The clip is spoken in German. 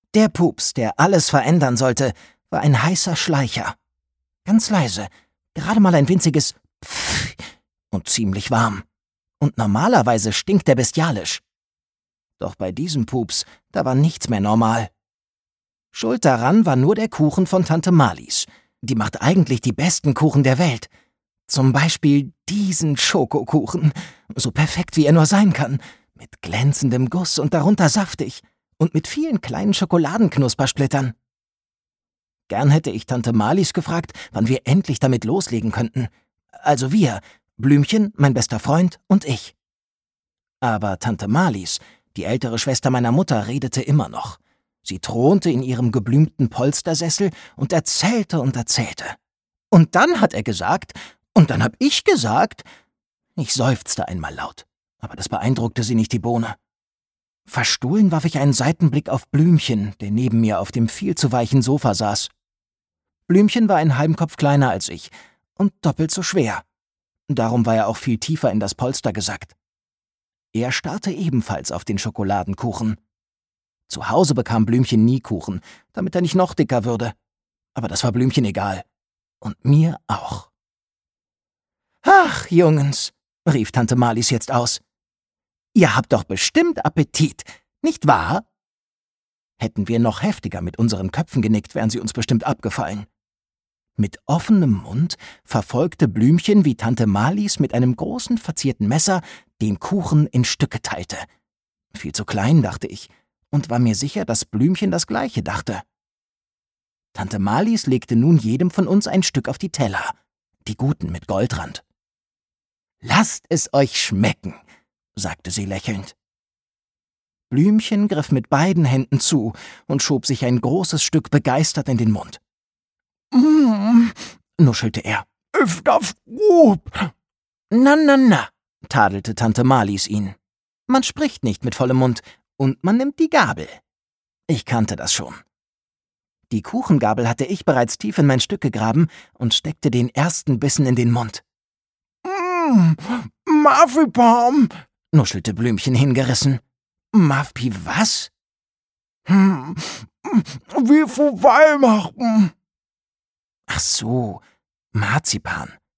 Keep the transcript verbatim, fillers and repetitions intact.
Der Pups, der alles verändern sollte, war ein heißer Schleicher. Ganz leise, gerade mal ein winziges Pfff und ziemlich warm. Und normalerweise stinkt er bestialisch. Doch bei diesem Pups, da war nichts mehr normal. Schuld daran war nur der Kuchen von Tante Marlies. Die macht eigentlich die besten Kuchen der Welt. Zum Beispiel diesen Schokokuchen, so perfekt wie er nur sein kann, mit glänzendem Guss und darunter saftig und mit vielen kleinen Schokoladenknuspersplittern. Gern hätte ich Tante Marlies gefragt, wann wir endlich damit loslegen könnten. Also wir, Blümchen, mein bester Freund und ich. Aber Tante Marlies, die ältere Schwester meiner Mutter, redete immer noch. Sie thronte in ihrem geblümten Polstersessel und erzählte und erzählte. Und dann hat er gesagt, und dann hab ich gesagt, ich seufzte einmal laut, aber das beeindruckte sie nicht die Bohne. Verstohlen warf ich einen Seitenblick auf Blümchen, der neben mir auf dem viel zu weichen Sofa saß. Blümchen war einen halben Kopf kleiner als ich und doppelt so schwer. Darum war er auch viel tiefer in das Polster gesackt. Er starrte ebenfalls auf den Schokoladenkuchen. Zu Hause bekam Blümchen nie Kuchen, damit er nicht noch dicker würde. Aber das war Blümchen egal. Und mir auch. »Ach, Jungens«, rief Tante Marlies jetzt aus. »Ihr habt doch bestimmt Appetit, nicht wahr?« Hätten wir noch heftiger mit unseren Köpfen genickt, wären sie uns bestimmt abgefallen. Mit offenem Mund verfolgte Blümchen, wie Tante Marlies mit einem großen verzierten Messer den Kuchen in Stücke teilte. Viel zu klein, dachte ich, und war mir sicher, dass Blümchen das Gleiche dachte. Tante Marlies legte nun jedem von uns ein Stück auf die Teller, die guten mit Goldrand. »Lasst es euch schmecken«, sagte sie lächelnd. Blümchen griff mit beiden Händen zu und schob sich ein großes Stück begeistert in den Mund. »Mmh«, nuschelte er. »Ist das gut?« »Na, na, na«, tadelte Tante Marlies ihn. »Man spricht nicht mit vollem Mund und man nimmt die Gabel.« Ich kannte das schon. Die Kuchengabel hatte ich bereits tief in mein Stück gegraben und steckte den ersten Bissen in den Mund. »Mmh, Marzipan«, nuschelte Blümchen hingerissen. »Mafpi was?« »Hm, wie vor Weihnachten.« »Ach so, Marzipan«,